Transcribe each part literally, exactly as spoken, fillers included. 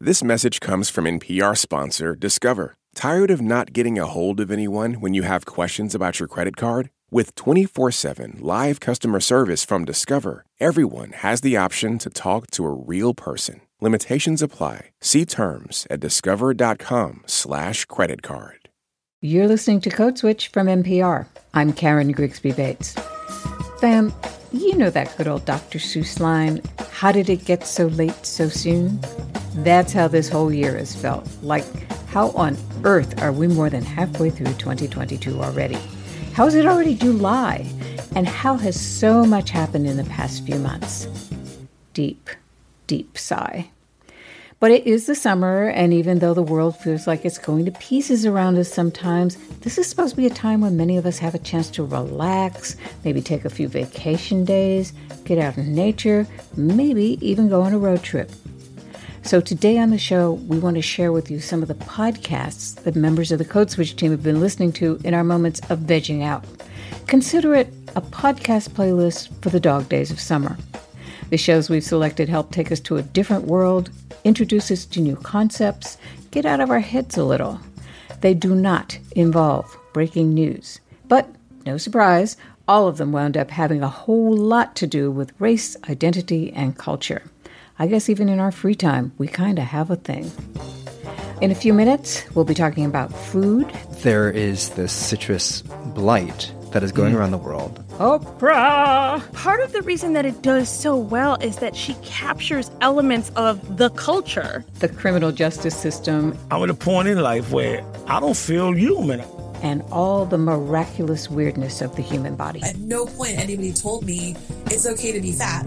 This message comes from N P R sponsor Discover. Tired of not getting a hold of anyone when you have questions about your credit card? With twenty-four seven live customer service from Discover, everyone has the option to talk to a real person. Limitations apply. See terms at discover.com slash credit card. You're listening to Code Switch from N P R. I'm Karen Grigsby Bates. Fam, you know that good old Doctor Seuss line, how did it get so late so soon? That's how this whole year has felt. Like, how on earth are we more than halfway through twenty twenty-two already? How is it already July? And how has so much happened in the past few months? Deep, deep sigh. But it is the summer, and even though the world feels like it's going to pieces around us sometimes, this is supposed to be a time when many of us have a chance to relax, maybe take a few vacation days, get out in nature, maybe even go on a road trip. So today on the show, we want to share with you some of the podcasts that members of the Code Switch team have been listening to in our moments of vegging out. Consider it a podcast playlist for the dog days of summer. The shows we've selected help take us to a different world, introduce us to new concepts, get out of our heads a little. They do not involve breaking news. But, no surprise, all of them wound up having a whole lot to do with race, identity, and culture. I guess even in our free time, we kind of have a thing. In a few minutes, we'll be talking about food. There is this citrus blight that is going mm. around the world. Oprah! Part of the reason that it does so well is that she captures elements of the culture. The criminal justice system. I'm at a point in life where I don't feel human. And all the miraculous weirdness of the human body. At no point anybody told me it's okay to be fat.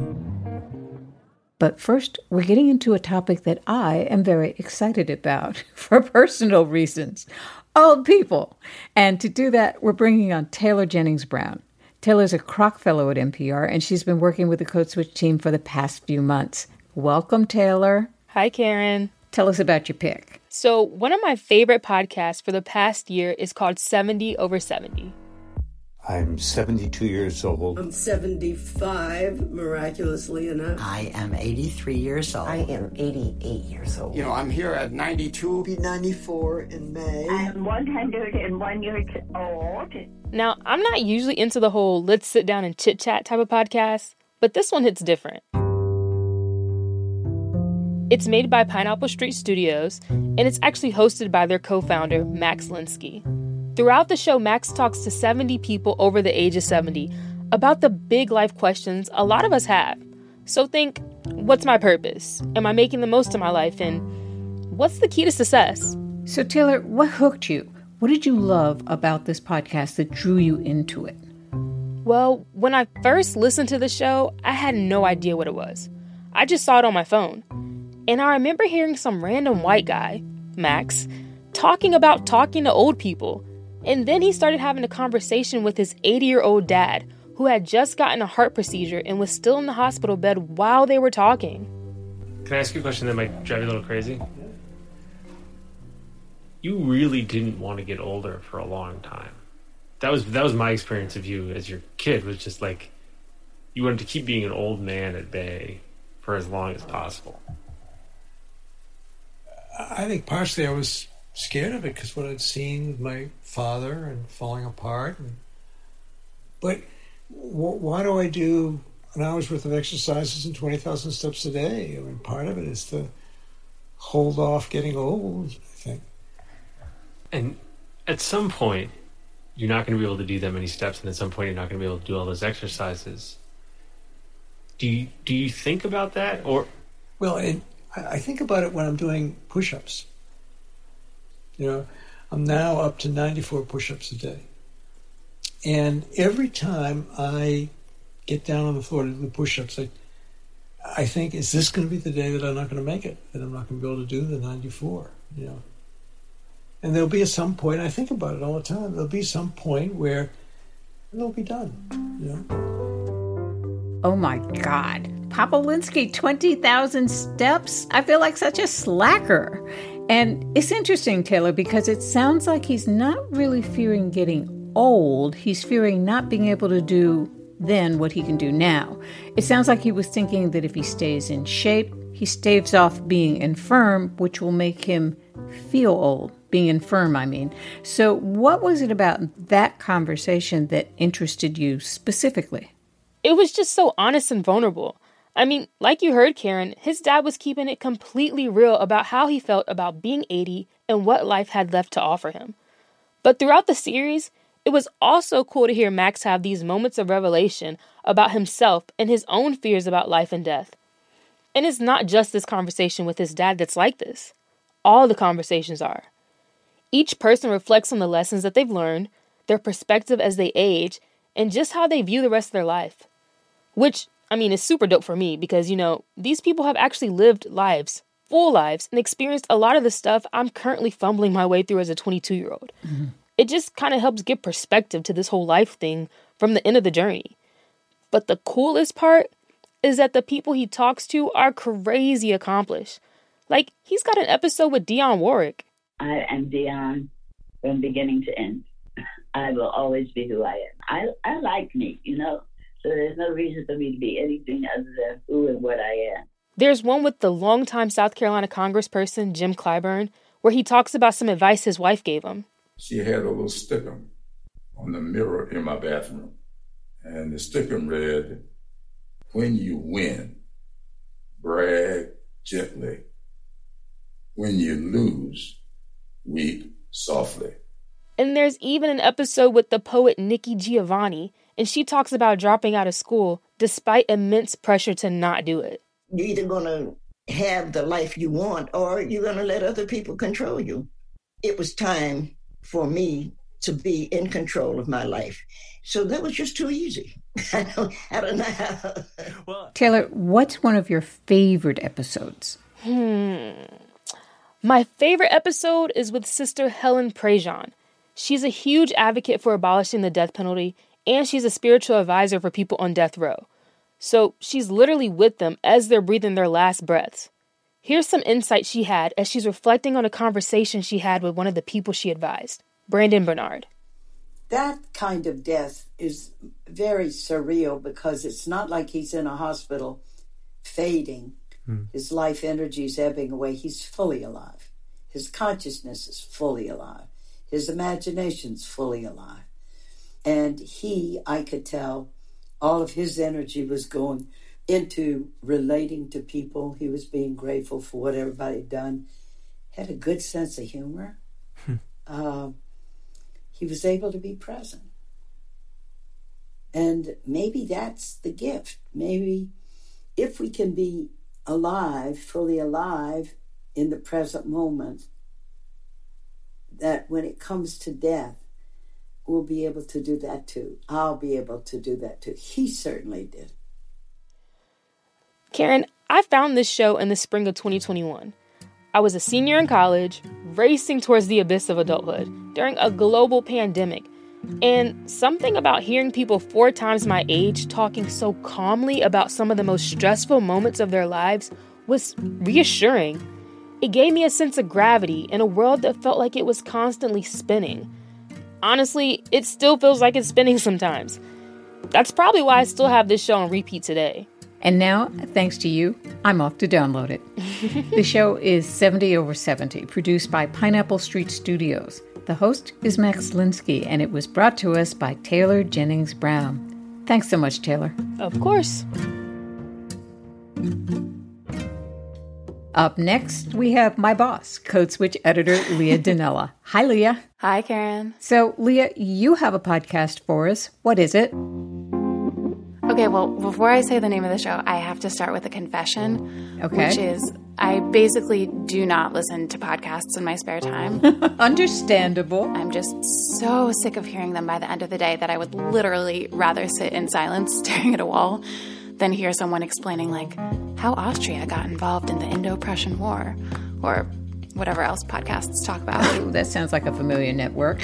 But first, we're getting into a topic that I am very excited about for personal reasons. Old people. And to do that, we're bringing on Taylor Jennings Brown. Taylor's a Kroc Fellow at N P R, and she's been working with the Code Switch team for the past few months. Welcome, Taylor. Hi, Karen. Tell us about your pick. So one of my favorite podcasts for the past year is called seventy over seventy. I'm seventy-two years old. I'm seventy-five, miraculously enough. I am eighty-three years old. I am eighty-eight years old. You know, I'm here at ninety-two. I'll be ninety-four in May. I am one hundred one years old. Now, I'm not usually into the whole let's sit down and chit-chat type of podcast, but this one hits different. It's made by Pineapple Street Studios, and it's actually hosted by their co-founder, Max Linsky. Throughout the show, Max talks to seventy people over the age of seventy about the big life questions a lot of us have. So think, what's my purpose? Am I making the most of my life? And what's the key to success? So Taylor, what hooked you? What did you love about this podcast that drew you into it? Well, when I first listened to the show, I had no idea what it was. I just saw it on my phone. And I remember hearing some random white guy, Max, talking about talking to old people. And then he started having a conversation with his eighty-year-old dad, who had just gotten a heart procedure and was still in the hospital bed while they were talking. Can I ask you a question that might drive you a little crazy? You really didn't want to get older for a long time. That was that was my experience of you as your kid, was just like, you wanted to keep being an old man at bay for as long as possible. I think partially I was scared of it because what I'd seen with my father and falling apart. And, but w- why do I do an hour's worth of exercises and twenty thousand steps a day? I mean, part of it is to hold off getting old, I think. And at some point, you're not going to be able to do that many steps, and at some point, you're not going to be able to do all those exercises. Do you, do you think about that? Or, well, it, I think about it when I'm doing push-ups. You know, I'm now up to ninety-four push-ups a day. And every time I get down on the floor to do the push-ups, I, I think, is this going to be the day that I'm not going to make it? That I'm not going to be able to do the ninety-four, you know? And there'll be at some point, I think about it all the time, there'll be some point where it'll be done, you know? Oh my God. Papa Linsky, twenty thousand steps? I feel like such a slacker. And it's interesting, Taylor, because it sounds like he's not really fearing getting old. He's fearing not being able to do then what he can do now. It sounds like he was thinking that if he stays in shape, He staves off being infirm, which will make him feel old. Being infirm, I mean. So what was it about that conversation that interested you specifically? It was just so honest and vulnerable. I mean, like you heard, Karen, his dad was keeping it completely real about how he felt about being eighty and what life had left to offer him. But throughout the series, it was also cool to hear Max have these moments of revelation about himself and his own fears about life and death. And it's not just this conversation with his dad that's like this. All the conversations are. Each person reflects on the lessons that they've learned, their perspective as they age, and just how they view the rest of their life. Which, I mean, is super dope for me because, you know, these people have actually lived lives, full lives, and experienced a lot of the stuff I'm currently fumbling my way through as a twenty-two-year-old. Mm-hmm. It just kind of helps give perspective to this whole life thing from the end of the journey. But the coolest part is that the people he talks to are crazy accomplished. Like, he's got an episode with Dionne Warwick. I am Dionne from beginning to end. I will always be who I am. I, I like me, you know, so there's no reason for me to be anything other than who and what I am. There's one with the longtime South Carolina congressperson, Jim Clyburn, where he talks about some advice his wife gave him. She had a little sticker on the mirror in my bathroom, and the sticker read, "When you win, brag gently. When you lose, weep softly." And there's even an episode with the poet Nikki Giovanni, and she talks about dropping out of school despite immense pressure to not do it. You're either going to have the life you want or you're going to let other people control you. It was time for me to be in control of my life. So that was just too easy. I don't, I don't know how. Well, Taylor, what's one of your favorite episodes? Hmm. My favorite episode is with Sister Helen Prejean. She's a huge advocate for abolishing the death penalty, and she's a spiritual advisor for people on death row. So she's literally with them as they're breathing their last breaths. Here's some insight she had as she's reflecting on a conversation she had with one of the people she advised, Brandon Bernard. That kind of death is very surreal because it's not like he's in a hospital fading. Hmm. His life energy is ebbing away. He's fully alive. His consciousness is fully alive. His imagination's fully alive. And he, I could tell, all of his energy was going into relating to people. He was being grateful for what everybody had done. Had a good sense of humor. Hmm. Uh, he was able to be present. And maybe that's the gift. Maybe if we can be alive, fully alive in the present moment, that when it comes to death, we'll be able to do that too. I'll be able to do that too. He certainly did. Karen, I found this show in the spring of twenty twenty-one. I was a senior in college, racing towards the abyss of adulthood during a global pandemic. And something about hearing people four times my age talking so calmly about some of the most stressful moments of their lives was reassuring. It gave me a sense of gravity in a world that felt like it was constantly spinning. Honestly, it still feels like it's spinning sometimes. That's probably why I still have this show on repeat today. And now, thanks to you, I'm off to download it. The show is seventy over seventy, produced by Pineapple Street Studios. The host is Max Linsky, and it was brought to us by Taylor Jennings Brown. Thanks so much, Taylor. Of course. Up next, we have my boss, Code Switch editor Leah Donnella. Hi, Leah. Hi, Karen. So, Leah, you have a podcast for us. What is it? Okay, well, before I say the name of the show, I have to start with a confession, okay. Which is I basically do not listen to podcasts in my spare time. Understandable. I'm just so sick of hearing them by the end of the day that I would literally rather sit in silence staring at a wall than hear someone explaining, like, how Austria got involved in the Indo-Prussian War, or whatever else podcasts talk about. Ooh, that sounds like a familiar network.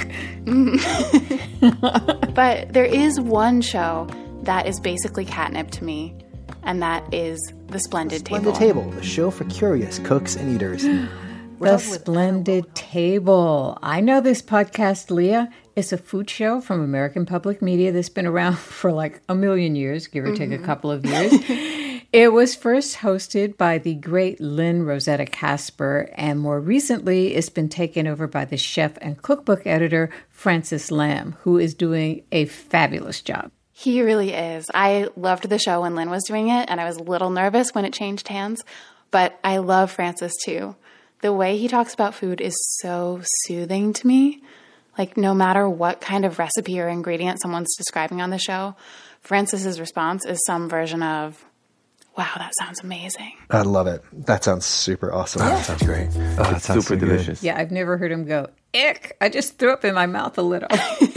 But there is one show that is basically catnip to me, and that is The Splendid Table. Splendid Table, the show for curious cooks and eaters. The Splendid Table. I know this podcast, Leah. It's a food show from American Public Media that's been around for like a million years, give or mm-hmm. take a couple of years. It was first hosted by the great Lynn Rosetta Casper, and more recently it's been taken over by the chef and cookbook editor Francis Lam, who is doing a fabulous job. He really is. I loved the show when Lynn was doing it, and I was a little nervous when it changed hands, but I love Francis too. The way he talks about food is so soothing to me. Like, no matter what kind of recipe or ingredient someone's describing on the show, Francis's response is some version of, wow, that sounds amazing. I love it. That sounds super awesome. Oh, that sounds great. Oh, that it's sounds super so delicious. Yeah, I've never heard him go, ick, I just threw up in my mouth a little.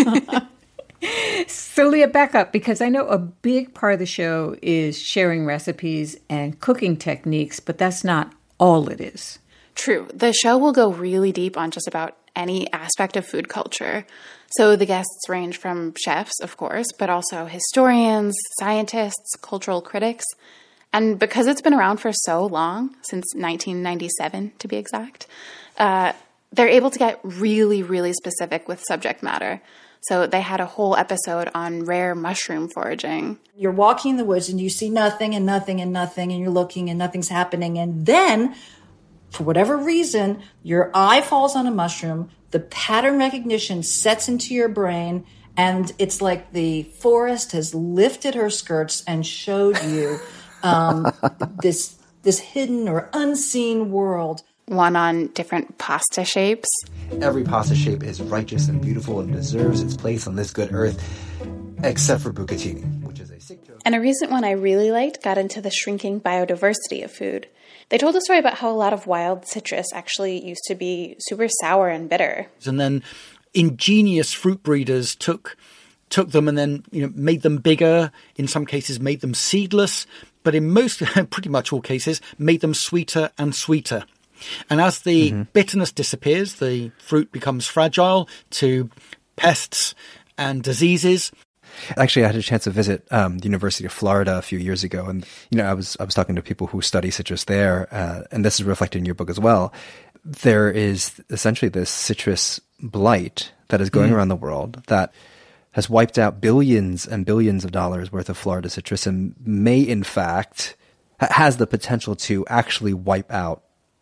So Leah, back up, because I know a big part of the show is sharing recipes and cooking techniques, but that's not all it is. True. The show will go really deep on just about any aspect of food culture. So the guests range from chefs, of course, but also historians, scientists, cultural critics. And because it's been around for so long, since nineteen ninety-seven to be exact, uh, they're able to get really, really specific with subject matter. So they had a whole episode on rare mushroom foraging. You're walking in the woods and you see nothing and nothing and nothing, and you're looking and nothing's happening. And then, for whatever reason, your eye falls on a mushroom, the pattern recognition sets into your brain, and it's like the forest has lifted her skirts and showed you um, this this hidden or unseen world. One on different pasta shapes. Every pasta shape is righteous and beautiful and deserves its place on this good earth, except for bucatini, which is a sick joke. And a recent one I really liked got into the shrinking biodiversity of food. They told a story about how a lot of wild citrus actually used to be super sour and bitter. And then ingenious fruit breeders took took them and then, you know, made them bigger, in some cases made them seedless, but in most, pretty much all cases, made them sweeter and sweeter. And as the mm-hmm. bitterness disappears, the fruit becomes fragile to pests and diseases. Actually, I had a chance to visit um, the University of Florida a few years ago, and you know, I was I was talking to people who study citrus there, uh, and this is reflected in your book as well. There is essentially this citrus blight that is going mm. around the world that has wiped out billions and billions of dollars worth of Florida citrus, and may in fact has the potential to actually wipe out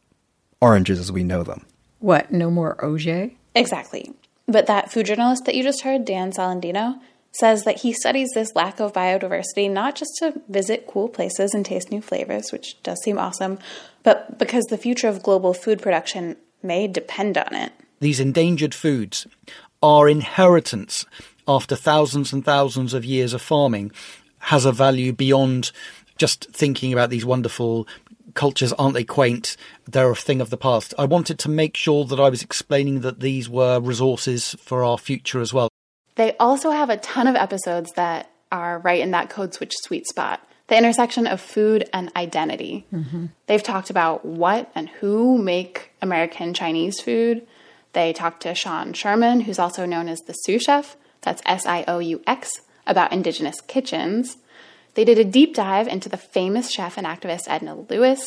oranges as we know them. What, no more O J? Exactly. But that food journalist that you just heard, Dan Salandino, says that he studies this lack of biodiversity not just to visit cool places and taste new flavors, which does seem awesome, but because the future of global food production may depend on it. These endangered foods are inheritance after thousands and thousands of years of farming, has a value beyond just thinking about these wonderful cultures, aren't they quaint? They're a thing of the past. I wanted to make sure that I was explaining that these were resources for our future as well. They also have a ton of episodes that are right in that code switch sweet spot, the intersection of food and identity. Mm-hmm. They've talked about what and who make American Chinese food. They talked to Sean Sherman, who's also known as the sous chef, that's S I O U X, about indigenous kitchens. They did a deep dive into the famous chef and activist Edna Lewis,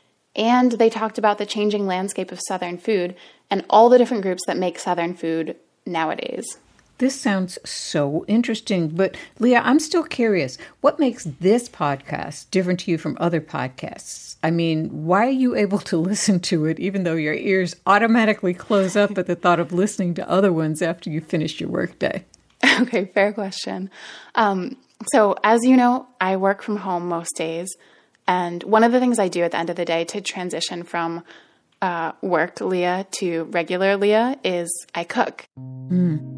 and they talked about the changing landscape of Southern food and all the different groups that make Southern food nowadays. This sounds so interesting, but Leah, I'm still curious. What makes this podcast different to you from other podcasts? I mean, why are you able to listen to it even though your ears automatically close up at the thought of listening to other ones after you finish your workday? Okay, fair question. Um, so as you know, I work from home most days. And one of the things I do at the end of the day to transition from uh, work Leah to regular Leah is I cook. Mm.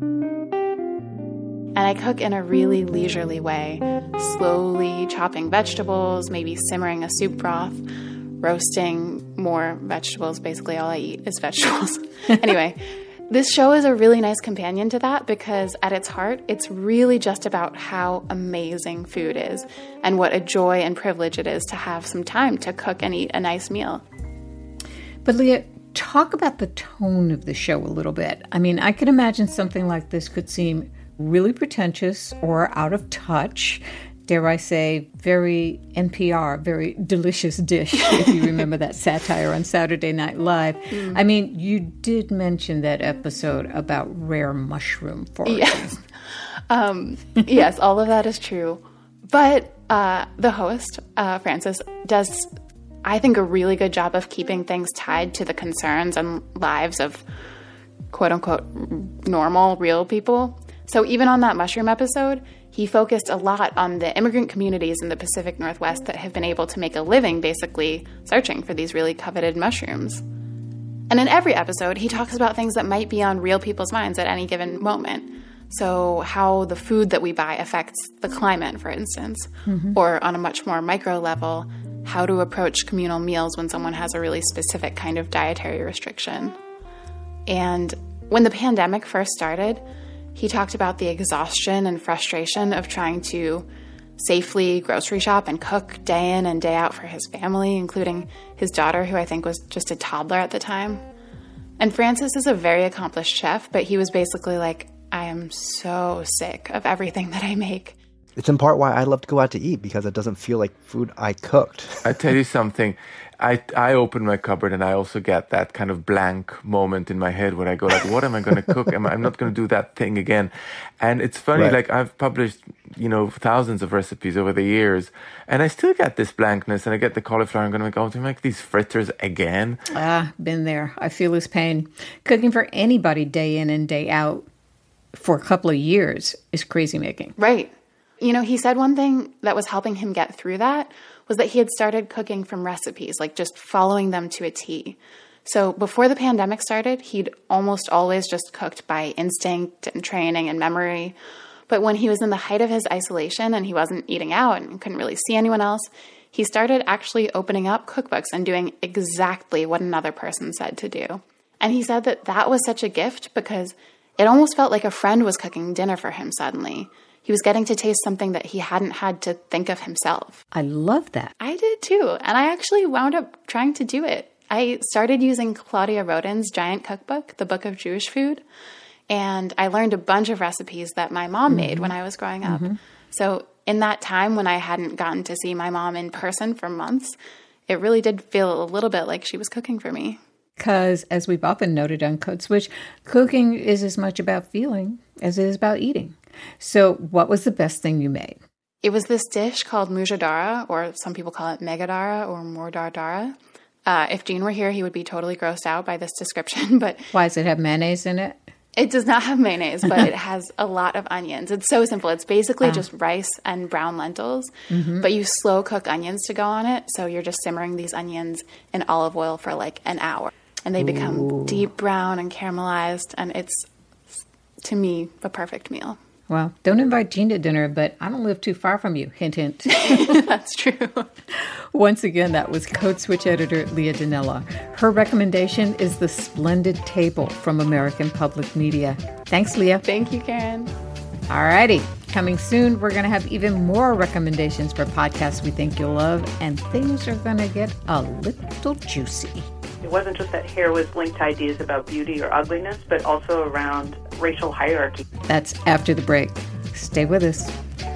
And I cook in a really leisurely way, slowly chopping vegetables, maybe simmering a soup broth, roasting more vegetables. Basically, all I eat is vegetables. Anyway, this show is a really nice companion to that because at its heart, it's really just about how amazing food is and what a joy and privilege it is to have some time to cook and eat a nice meal. But Leah, talk about the tone of the show a little bit. I mean, I can imagine something like this could seem really pretentious or out of touch, dare I say, very N P R, very delicious dish, if you remember that satire on Saturday Night Live. Mm. I mean, you did mention that episode about rare mushroom foraging. Yes. Um, yes, all of that is true. But Uh, the host, uh, Frances, does, I think, a really good job of keeping things tied to the concerns and lives of quote-unquote normal, real people. So even on that mushroom episode, he focused a lot on the immigrant communities in the Pacific Northwest that have been able to make a living basically searching for these really coveted mushrooms. And in every episode, he talks about things that might be on real people's minds at any given moment. So how the food that we buy affects the climate, for instance, mm-hmm. or on a much more micro level, how to approach communal meals when someone has a really specific kind of dietary restriction. And when the pandemic first started, he talked about the exhaustion and frustration of trying to safely grocery shop and cook day in and day out for his family, including his daughter, who I think was just a toddler at the time. And Frances is a very accomplished chef, but he was basically like, I am so sick of everything that I make. It's in part why I love to go out to eat, because it doesn't feel like food I cooked. I tell you something. I, I open my cupboard and I also get that kind of blank moment in my head where I go like, what am I going to cook? Am I, I'm not going to do that thing again. And it's funny, right. like I've published, you know, thousands of recipes over the years, and I still get this blankness, and I get the cauliflower. I'm going to make, oh, do you make these fritters again? Ah, been there. I feel his pain. Cooking for anybody day in and day out for a couple of years is crazy making. Right. You know, he said one thing that was helping him get through that was that he had started cooking from recipes, like just following them to a T. So before the pandemic started, he'd almost always just cooked by instinct and training and memory. But when he was in the height of his isolation and he wasn't eating out and couldn't really see anyone else, he started actually opening up cookbooks and doing exactly what another person said to do. And he said that that was such a gift because it almost felt like a friend was cooking dinner for him suddenly. He was getting to taste something that he hadn't had to think of himself. I love that. I did too. And I actually wound up trying to do it. I started using Claudia Roden's giant cookbook, The Book of Jewish Food. And I learned a bunch of recipes that my mom made mm-hmm. when I was growing up. Mm-hmm. So in that time when I hadn't gotten to see my mom in person for months, it really did feel a little bit like she was cooking for me. Because, as we've often noted on Code Switch, cooking is as much about feeling as it is about eating. So what was the best thing you made? It was this dish called mujadara, or some people call it megadara or mordardara. Uh, if Gene were here, he would be totally grossed out by this description. But why does it have mayonnaise in it? It does not have mayonnaise, but it has a lot of onions. It's so simple. It's basically ah. just rice and brown lentils, mm-hmm. but you slow cook onions to go on it. So you're just simmering these onions in olive oil for like an hour. And they become Ooh. deep brown and caramelized, and it's, to me, a perfect meal. Well, don't invite Gene to dinner, but I don't live too far from you. Hint, hint. That's true. Once again, that was Code Switch editor Leah Donnella. Her recommendation is The Splendid Table from American Public Media. Thanks, Leah. Thank you, Karen. All righty. Coming soon, we're going to have even more recommendations for podcasts we think you'll love, and things are going to get a little juicy. It wasn't just that hair was linked to ideas about beauty or ugliness, but also around racial hierarchy. That's after the break. Stay with us.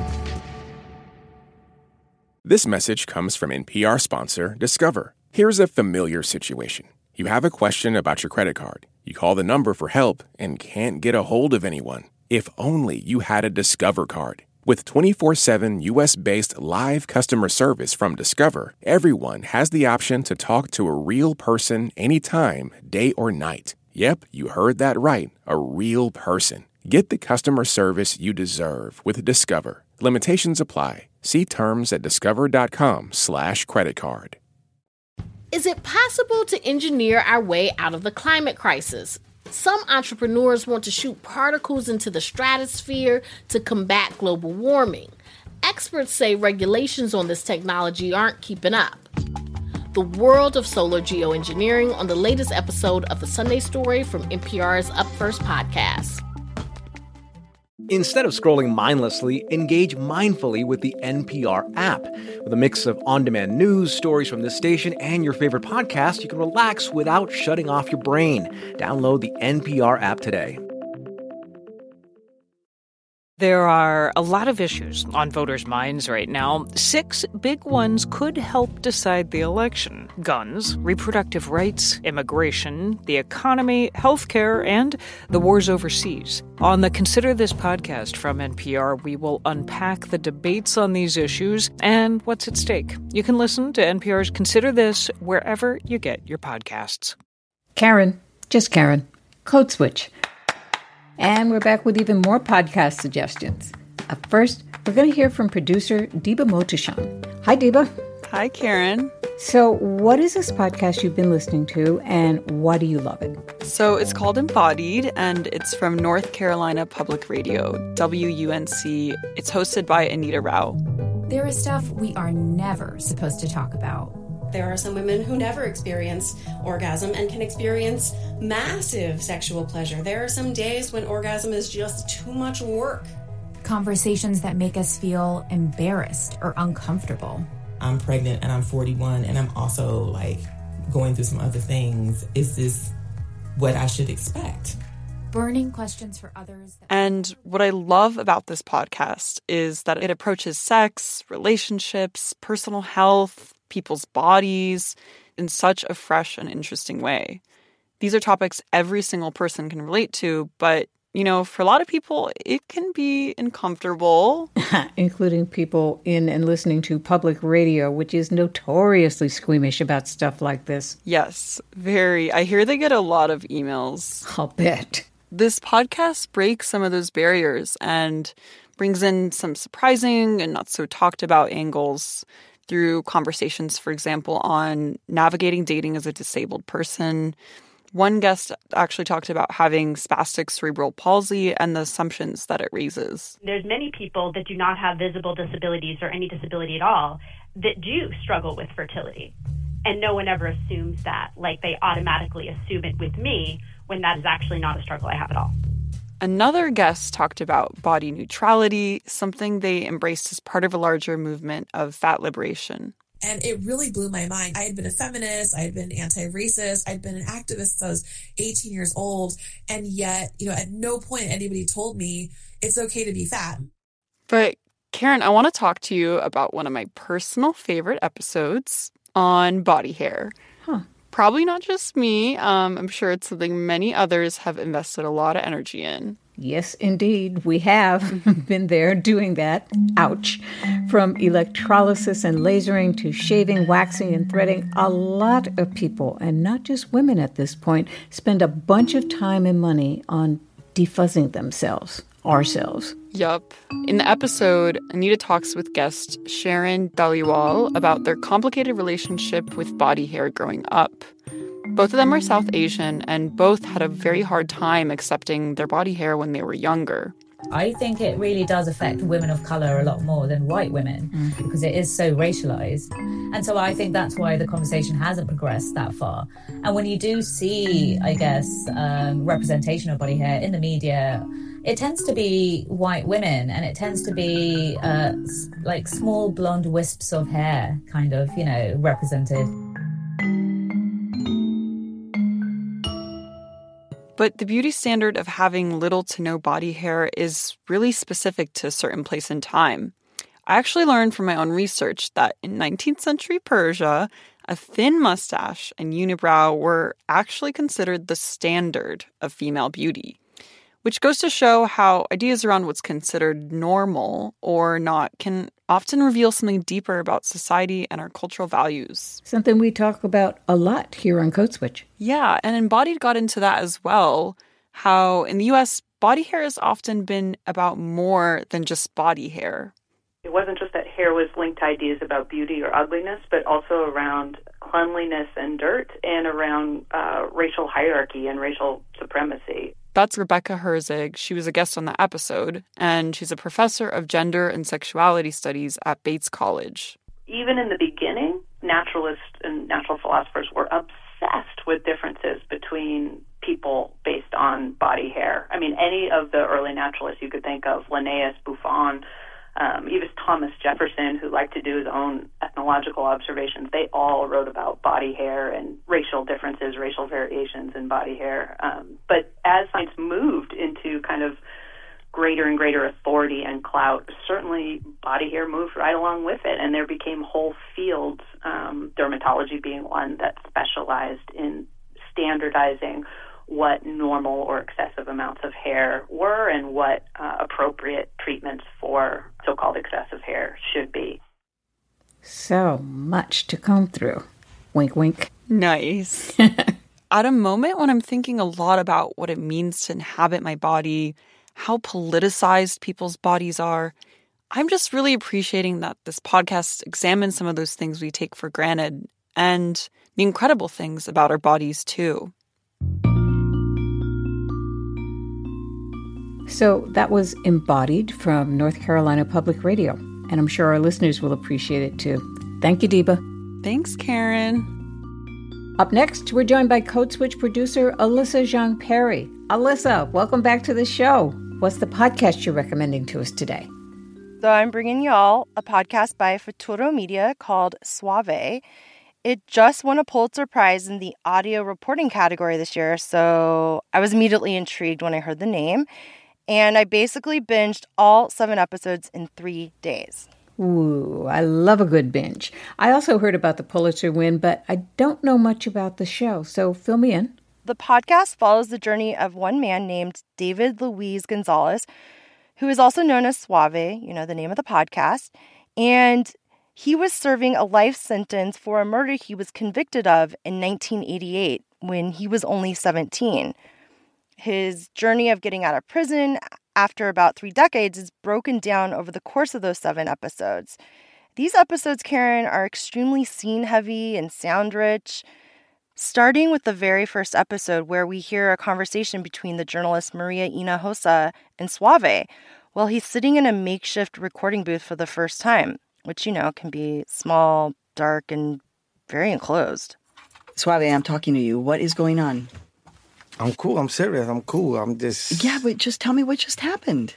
This message comes from N P R sponsor Discover. Here's a familiar situation. You have a question about your credit card. You call the number for help and can't get a hold of anyone. If only you had a Discover card. With twenty-four seven U S-based live customer service from Discover, everyone has the option to talk to a real person anytime, day or night. Yep, you heard that right, a real person. Get the customer service you deserve with Discover. Limitations apply. See terms at discover.com slash credit card. Is it possible to engineer our way out of the climate crisis? Some entrepreneurs want to shoot particles into the stratosphere to combat global warming. Experts say regulations on this technology aren't keeping up. The world of solar geoengineering on the latest episode of The Sunday Story from N P R's Up First podcast. Instead of scrolling mindlessly, engage mindfully with the N P R app. With a mix of on-demand news, stories from this station, and your favorite podcast, you can relax without shutting off your brain. Download the N P R app today. There are a lot of issues on voters' minds right now. Six big ones could help decide the election: guns, reproductive rights, immigration, the economy, healthcare, and the wars overseas. On the Consider This podcast from N P R, we will unpack the debates on these issues and what's at stake. You can listen to N P R's Consider This wherever you get your podcasts. Karen, just Karen, Code Switch. And we're back with even more podcast suggestions. Up first, we're going to hear from producer Deba Mohtasham. Hi, Deba. Hi, Karen. So what is this podcast you've been listening to, and why do you love it? So it's called Embodied, and it's from North Carolina Public Radio, W U N C. It's hosted by Anita Rao. There is stuff we are never supposed to talk about. There are some women who never experience orgasm and can experience massive sexual pleasure. There are some days when orgasm is just too much work. Conversations that make us feel embarrassed or uncomfortable. I'm pregnant and I'm forty-one and I'm also like going through some other things. Is this what I should expect? Burning questions for others. That- and what I love about this podcast is that it approaches sex, relationships, personal health, people's bodies in such a fresh and interesting way. These are topics every single person can relate to, but, you know, for a lot of people, it can be uncomfortable. Including people in and listening to public radio, which is notoriously squeamish about stuff like this. Yes, very. I hear they get a lot of emails. I'll bet. This podcast breaks some of those barriers and brings in some surprising and not so talked about angles through conversations, for example, on navigating dating as a disabled person. One guest actually talked about having spastic cerebral palsy and the assumptions that it raises. There's many people that do not have visible disabilities or any disability at all that do struggle with fertility. And no one ever assumes that, like they automatically assume it with me when that is actually not a struggle I have at all. Another guest talked about body neutrality, something they embraced as part of a larger movement of fat liberation. And it really blew my mind. I had been a feminist, I had been anti-racist, I'd been an activist since I was eighteen years old, and yet, you know, at no point anybody told me it's okay to be fat. But Karen, I want to talk to you about one of my personal favorite episodes on body hair. Huh. Probably not just me. Um, I'm sure it's something many others have invested a lot of energy in. Yes, indeed. We have been there doing that. Ouch. From electrolysis and lasering to shaving, waxing, and threading, a lot of people, and not just women at this point, spend a bunch of time and money on defuzzing themselves, ourselves. Yup. In the episode, Anita talks with guest Sharon Dhaliwal about their complicated relationship with body hair growing up. Both of them are South Asian, and both had a very hard time accepting their body hair when they were younger. I think it really does affect women of color a lot more than white women mm. because it is so racialized. And so I think that's why the conversation hasn't progressed that far. And when you do see, I guess, um, representation of body hair in the media, it tends to be white women, and it tends to be uh, like small blonde wisps of hair kind of, you know, represented. But the beauty standard of having little to no body hair is really specific to a certain place in time. I actually learned from my own research that in nineteenth century Persia, a thin mustache and unibrow were actually considered the standard of female beauty, which goes to show how ideas around what's considered normal or not can often reveal something deeper about society and our cultural values. Something we talk about a lot here on Code Switch. Yeah, and Embodied got into that as well, how in the U S, body hair has often been about more than just body hair. It wasn't just that hair was linked to ideas about beauty or ugliness, but also around cleanliness and dirt and around uh, racial hierarchy and racial supremacy. That's Rebecca Herzig. She was a guest on the episode, and she's a professor of gender and sexuality studies at Bates College. Even in the beginning, naturalists and natural philosophers were obsessed with differences between people based on body hair. I mean, any of the early naturalists you could think of, Linnaeus, Buffon, Um, even Thomas Jefferson, who liked to do his own ethnological observations, they all wrote about body hair and racial differences, racial variations in body hair. Um, but as science moved into kind of greater and greater authority and clout, certainly body hair moved right along with it, and there became whole fields, um, dermatology being one, that specialized in standardizing what normal or excessive amounts of hair were and what uh, appropriate treatments for so-called excessive hair should be. So much to comb through. Wink, wink. Nice. At a moment when I'm thinking a lot about what it means to inhabit my body, how politicized people's bodies are, I'm just really appreciating that this podcast examines some of those things we take for granted and the incredible things about our bodies, too. So that was Embodied from North Carolina Public Radio, and I'm sure our listeners will appreciate it, too. Thank you, Deba. Thanks, Karen. Up next, we're joined by Code Switch producer Alyssa Jeong Perry. Alyssa, welcome back to the show. What's the podcast you're recommending to us today? So I'm bringing y'all a podcast by Futuro Media called Suave. It just won a Pulitzer Prize in the audio reporting category this year, so I was immediately intrigued when I heard the name. And I basically binged all seven episodes in three days. Ooh, I love a good binge. I also heard about the Pulitzer win, but I don't know much about the show, so fill me in. The podcast follows the journey of one man named David Luis Gonzalez, who is also known as Suave, you know, the name of the podcast. And he was serving a life sentence for a murder he was convicted of in nineteen eighty-eight when he was only seventeen. His journey of getting out of prison after about three decades is broken down over the course of those seven episodes. These episodes, Karen, are extremely scene-heavy and sound-rich, starting with the very first episode where we hear a conversation between the journalist Maria Hinojosa and Suave while he's sitting in a makeshift recording booth for the first time, which, you know, can be small, dark, and very enclosed. Suave, I'm talking to you. What is going on? I'm cool. I'm serious. I'm cool. I'm just... Yeah, but just tell me what just happened.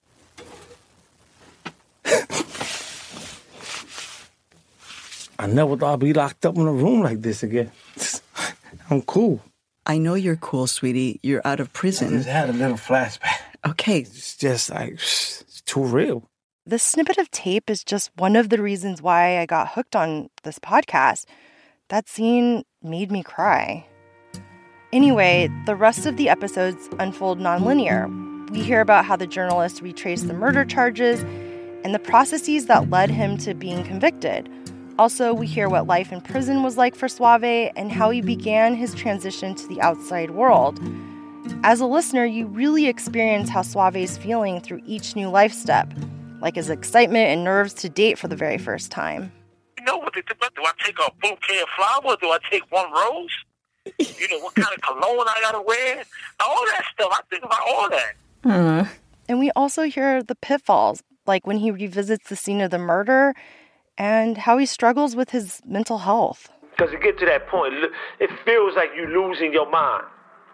I never thought I'd be locked up in a room like this again. I'm cool. I know you're cool, sweetie. You're out of prison. I just had a little flashback. Okay. It's just like, it's too real. This snippet of tape is just one of the reasons why I got hooked on this podcast. That scene made me cry. Anyway, the rest of the episodes unfold nonlinear. We hear about how the journalist retraced the murder charges and the processes that led him to being convicted. Also, we hear what life in prison was like for Suave and how he began his transition to the outside world. As a listener, you really experience how Suave is feeling through each new life step, like his excitement and nerves to date for the very first time. You know what? Do I take a bouquet of flowers? Do I take one rose? You know, what kind of cologne I gotta wear? All that stuff. I think about all that. Uh. And we also hear the pitfalls, like when he revisits the scene of the murder and how he struggles with his mental health. Because you get to that point, it feels like you're losing your mind.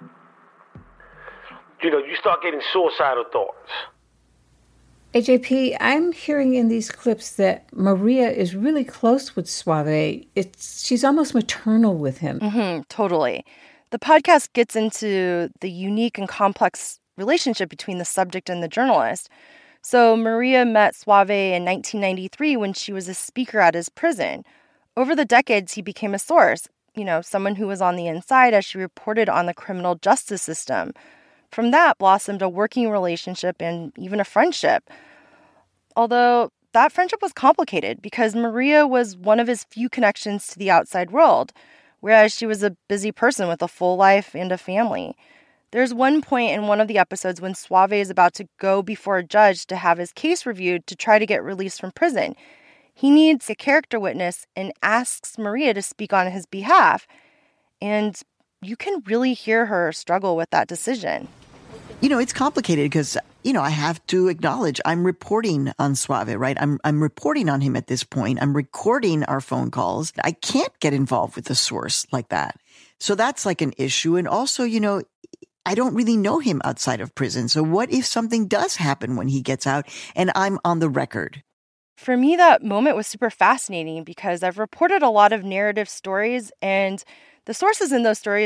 You know, you start getting suicidal thoughts. A J P, I'm hearing in these clips that Maria is really close with Suave. It's she's almost maternal with him. Mm-hmm, totally. The podcast gets into the unique and complex relationship between the subject and the journalist. So Maria met Suave in nineteen ninety-three when she was a speaker at his prison. Over the decades, he became a source, you know, someone who was on the inside as she reported on the criminal justice system. From that blossomed a working relationship and even a friendship. Although that friendship was complicated because Maria was one of his few connections to the outside world, whereas she was a busy person with a full life and a family. There's one point in one of the episodes when Suave is about to go before a judge to have his case reviewed to try to get released from prison. He needs a character witness and asks Maria to speak on his behalf. And you can really hear her struggle with that decision. You know, it's complicated because, you know, I have to acknowledge I'm reporting on Suave, right? I'm I'm reporting on him at this point. I'm recording our phone calls. I can't get involved with a source like that. So that's like an issue. And also, you know, I don't really know him outside of prison. So what if something does happen when he gets out and I'm on the record? For me, that moment was super fascinating because I've reported a lot of narrative stories and the sources in those stories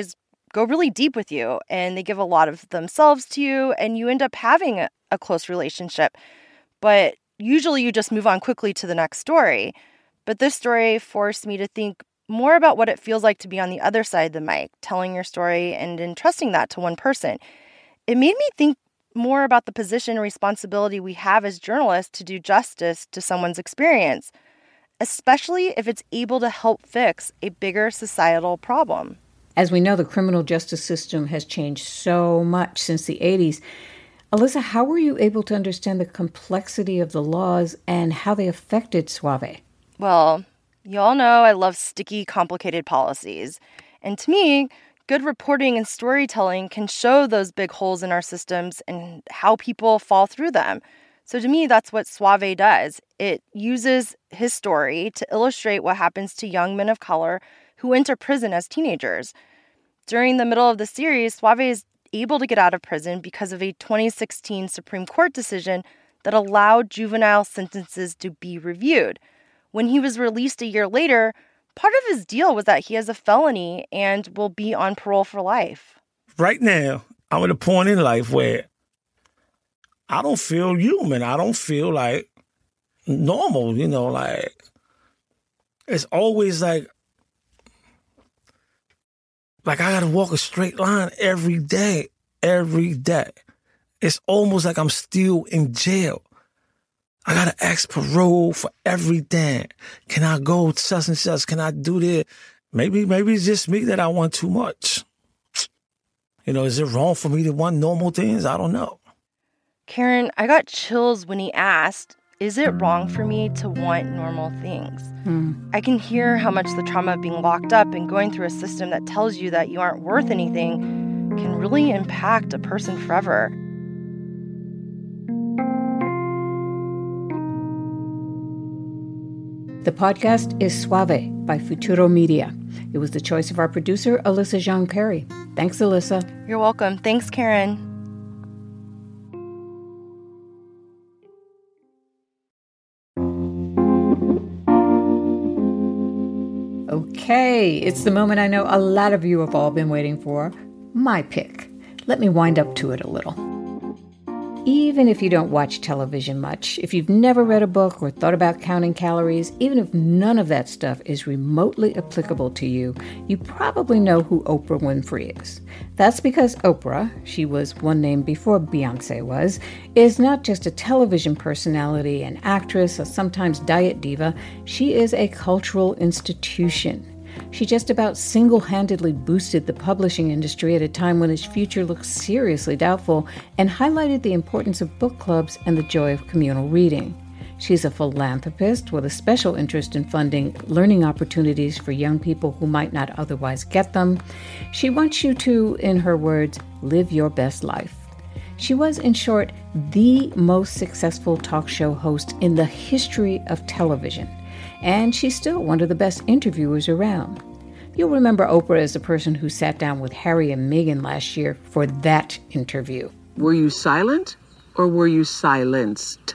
go really deep with you, and they give a lot of themselves to you, and you end up having a, a close relationship. But usually you just move on quickly to the next story. But this story forced me to think more about what it feels like to be on the other side of the mic, telling your story and entrusting that to one person. It made me think more about the position and responsibility we have as journalists to do justice to someone's experience, especially if it's able to help fix a bigger societal problem. As we know, the criminal justice system has changed so much since the eighties. Alyssa, how were you able to understand the complexity of the laws and how they affected Soave? Well, you all know I love sticky, complicated policies. And to me, good reporting and storytelling can show those big holes in our systems and how people fall through them. So to me, that's what Soave does. It uses his story to illustrate what happens to young men of color who enter prison as teenagers. During the middle of the series, Soave is able to get out of prison because of a twenty sixteen Supreme Court decision that allowed juvenile sentences to be reviewed. When he was released a year later, part of his deal was that he has a felony and will be on parole for life. Right now, I'm at a point in life where I don't feel human. I don't feel like normal, you know, like it's always like, like I gotta walk a straight line every day, every day. It's almost like I'm still in jail. I gotta ask parole for everything. Can I go such and such? Can I do this? Maybe, maybe it's just me that I want too much. You know, is it wrong for me to want normal things? I don't know. Karen, I got chills when he asked, is it wrong for me to want normal things? Hmm. I can hear how much the trauma of being locked up and going through a system that tells you that you aren't worth anything can really impact a person forever. The podcast is Soave by Futuro Media. It was the choice of our producer, Alyssa Zhang Perry. Thanks, Alyssa. You're welcome. Thanks, Karen. Okay, it's the moment I know a lot of you have all been waiting for. My pick. Let me wind up to it a little. Even if you don't watch television much, if you've never read a book or thought about counting calories, even if none of that stuff is remotely applicable to you, you probably know who Oprah Winfrey is. That's because Oprah, she was one name before Beyonce was, is not just a television personality, an actress, a sometimes diet diva. She is a cultural institution. She just about single-handedly boosted the publishing industry at a time when its future looked seriously doubtful and highlighted the importance of book clubs and the joy of communal reading. She's a philanthropist with a special interest in funding learning opportunities for young people who might not otherwise get them. She wants you to, in her words, live your best life. She was, in short, the most successful talk show host in the history of television. And she's still one of the best interviewers around. You'll remember Oprah as the person who sat down with Harry and Meghan last year for that interview. Were you silent or were you silenced?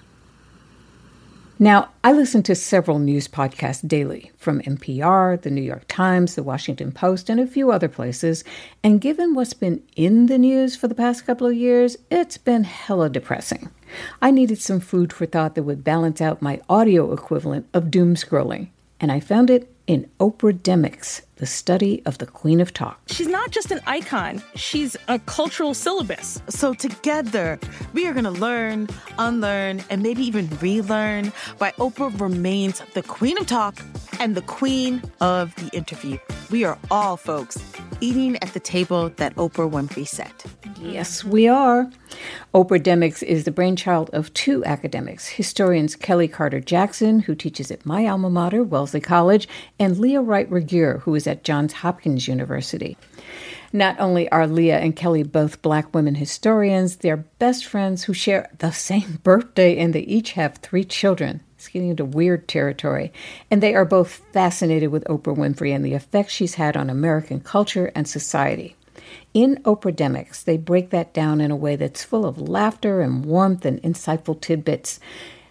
Now, I listen to several news podcasts daily, from N P R, the New York Times, the Washington Post, and a few other places. And given what's been in the news for the past couple of years, it's been hella depressing. I needed some food for thought that would balance out my audio equivalent of doom scrolling. And I found it in Oprah-demics, the study of the Queen of Talk. She's not just an icon, she's a cultural syllabus. So together, we are going to learn, unlearn, and maybe even relearn why Oprah remains the Queen of Talk and the Queen of the Interview. We are all, folks, eating at the table that Oprah Winfrey set. Yes, we are. Oprah-demics is the brainchild of two academics, historians Kelly Carter Jackson, who teaches at my alma mater, Wellesley College, and Leah Wright Regier, who is at Johns Hopkins University. Not only are Leah and Kelly both Black women historians, they're best friends who share the same birthday, and they each have three children. It's getting into weird territory. And they are both fascinated with Oprah Winfrey and the effect she's had on American culture and society. In Oprah-demics, they break that down in a way that's full of laughter and warmth and insightful tidbits.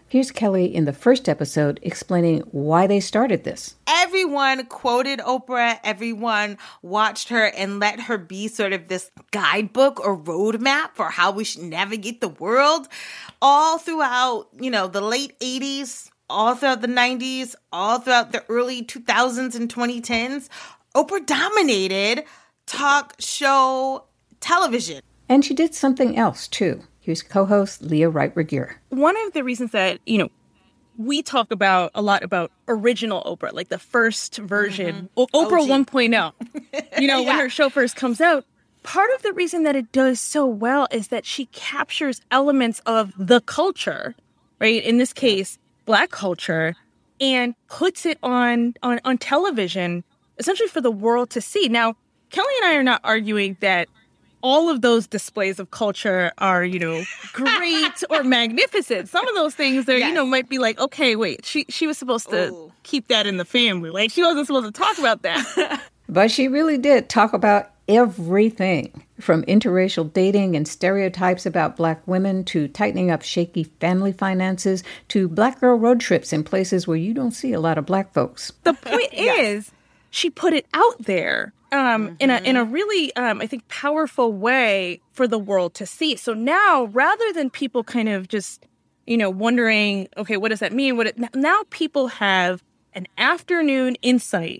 Here's Kelly in the first episode explaining why they started this. Everyone quoted Oprah. Everyone watched her and let her be sort of this guidebook or roadmap for how we should navigate the world all throughout, you know, the late eighties, all throughout the nineties, all throughout the early two thousands and twenty tens. Oprah dominated talk show television. And she did something else, too. Here's co-host Leah Wright Regier. One of the reasons that, you know, we talk about a lot about original Oprah, like the first version, mm-hmm. Oprah O G one point oh. You know, yeah. when her show first comes out, part of the reason that it does so well is that she captures elements of the culture, right? In this case, Black culture, and puts it on, on, on television, essentially for the world to see. Now, Kelly and I are not arguing that all of those displays of culture are, you know, great or magnificent. Some of those things there, yes. you know, might be like, okay, wait, she she was supposed to Ooh. keep that in the family. Like, she wasn't supposed to talk about that. But she really did talk about everything, from interracial dating and stereotypes about Black women to tightening up shaky family finances to Black girl road trips in places where you don't see a lot of Black folks. The point yes. is, she put it out there. Um, mm-hmm. in a in a really, um, I think, powerful way for the world to see. So now, rather than people kind of just, you know, wondering, okay, what does that mean? What it, now people have an afternoon insight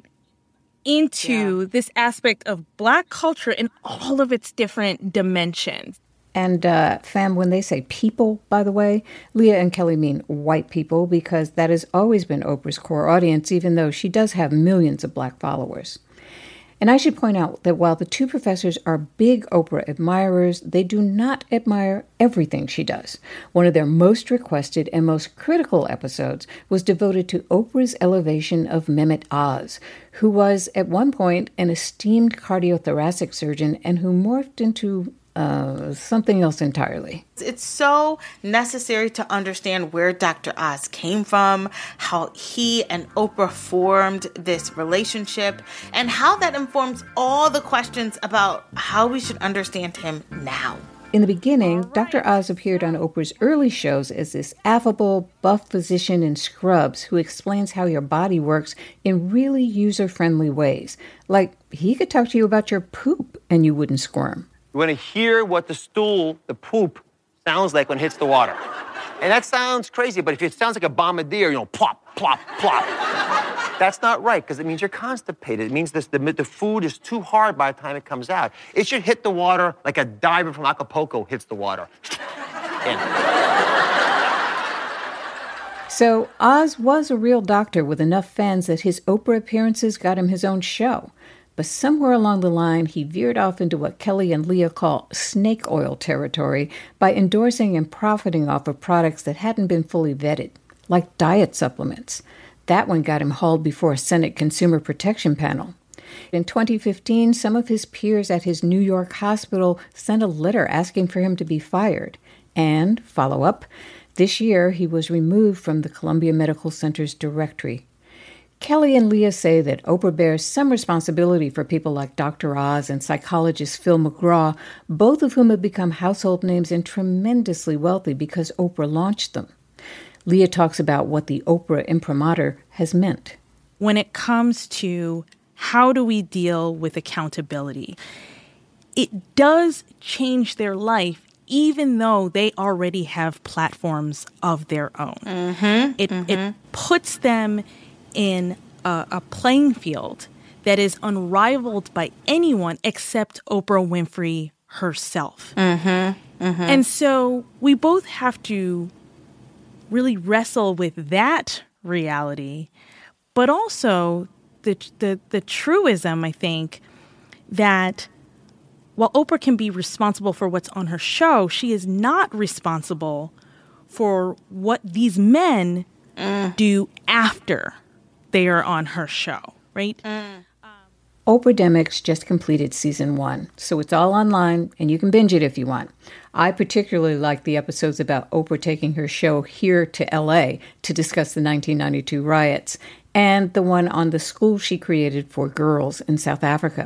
into yeah. this aspect of Black culture in all of its different dimensions. And, uh, fam, when they say people, by the way, Leah and Kelly mean white people, because that has always been Oprah's core audience, even though she does have millions of Black followers. And I should point out that while the two professors are big Oprah admirers, they do not admire everything she does. One of their most requested and most critical episodes was devoted to Oprah's elevation of Mehmet Oz, who was at one point an esteemed cardiothoracic surgeon and who morphed into Uh, something else entirely. It's so necessary to understand where Doctor Oz came from, how he and Oprah formed this relationship, and how that informs all the questions about how we should understand him now. In the beginning, right. Doctor Oz appeared on Oprah's early shows as this affable, buff physician in scrubs who explains how your body works in really user-friendly ways. Like, he could talk to you about your poop and you wouldn't squirm. You want to hear what the stool, the poop, sounds like when it hits the water. And that sounds crazy, but if it sounds like a bombardier, you know, plop, plop, plop, that's not right, because it means you're constipated. It means this, the, the food is too hard by the time it comes out. It should hit the water like a diver from Acapulco hits the water. In. So Oz was a real doctor with enough fans that his Oprah appearances got him his own show. But somewhere along the line, he veered off into what Kelly and Leah call snake oil territory by endorsing and profiting off of products that hadn't been fully vetted, like diet supplements. That one got him hauled before a Senate Consumer Protection Panel. In twenty fifteen, some of his peers at his New York hospital sent a letter asking for him to be fired. And, follow up, this year he was removed from the Columbia Medical Center's directory. Kelly and Leah say that Oprah bears some responsibility for people like Doctor Oz and psychologist Phil McGraw, both of whom have become household names and tremendously wealthy because Oprah launched them. Leah talks about what the Oprah imprimatur has meant. When it comes to how do we deal with accountability, it does change their life even though they already have platforms of their own. Mm-hmm, it, mm-hmm. it puts them in a, a playing field that is unrivaled by anyone except Oprah Winfrey herself. Mm-hmm, mm-hmm. And so we both have to really wrestle with that reality, but also the the, the truism, I think, that while Oprah can be responsible for what's on her show, she is not responsible for what these men mm. do after they are on her show, right? Mm. Oprah-demics just completed season one, so it's all online, and you can binge it if you want. I particularly like the episodes about Oprah taking her show here to L A to discuss the nineteen ninety-two riots, and the one on the school she created for girls in South Africa.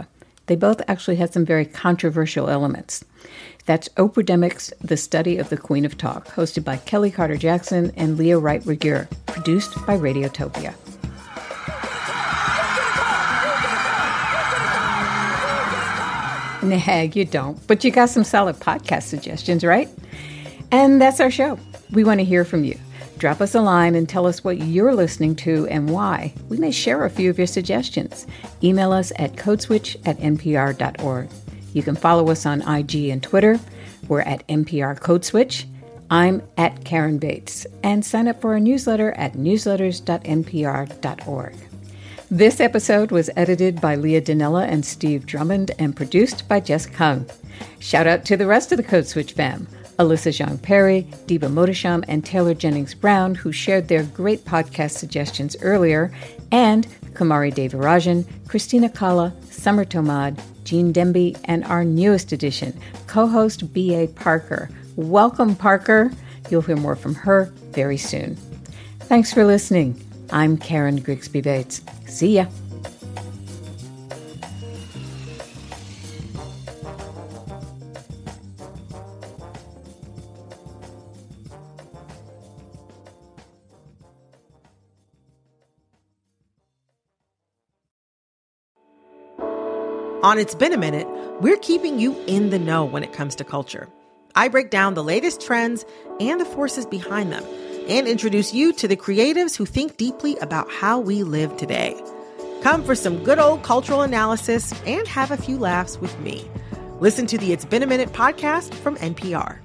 They both actually had some very controversial elements. That's Oprah-demics, The Study of the Queen of Talk, hosted by Kelly Carter Jackson and Leah Wright Rigueur, produced by Radiotopia. Nah, you don't, but you got some solid podcast suggestions, right? And that's our show. We want to hear from you. Drop us a line and tell us what you're listening to and why. We may share a few of your suggestions. Email us at codeswitch at n p r dot org. You can follow us on I G and Twitter. We're at N P R Codeswitch. I'm at Karen Bates. And sign up for our newsletter at newsletters dot n p r dot org. This episode was edited by Leah Donnella and Steve Drummond and produced by Jess Kung. Shout out to the rest of the Code Switch fam, Alyssa Zhang-Perry, Diba Modasham, and Taylor Jennings-Brown, who shared their great podcast suggestions earlier, and Kumari Devarajan, Christina Kala, Summer Tomad, Jean Demby, and our newest addition, co-host B A. Parker. Welcome, Parker. You'll hear more from her very soon. Thanks for listening. I'm Karen Grigsby Bates. See ya. On It's Been a Minute, we're keeping you in the know when it comes to culture. I break down the latest trends and the forces behind them, and introduce you to the creatives who think deeply about how we live today. Come for some good old cultural analysis and have a few laughs with me. Listen to the It's Been a Minute podcast from N P R.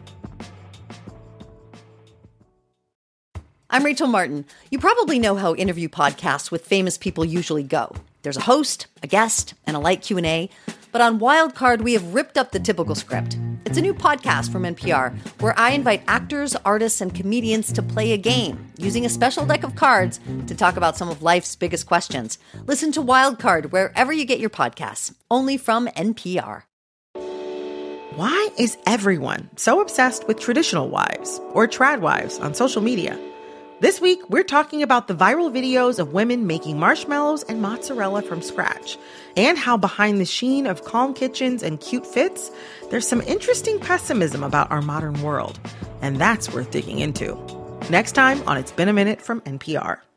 I'm Rachel Martin. You probably know how interview podcasts with famous people usually go. There's a host, a guest, and a light Q and A. But on Wildcard, we have ripped up the typical script. It's a new podcast from N P R where I invite actors, artists, and comedians to play a game using a special deck of cards to talk about some of life's biggest questions. Listen to Wildcard wherever you get your podcasts, only from N P R. Why is everyone so obsessed with traditional wives or trad wives on social media? This week, we're talking about the viral videos of women making marshmallows and mozzarella from scratch, and how behind the sheen of calm kitchens and cute fits, there's some interesting pessimism about our modern world. And that's worth digging into. Next time on It's Been a Minute from N P R.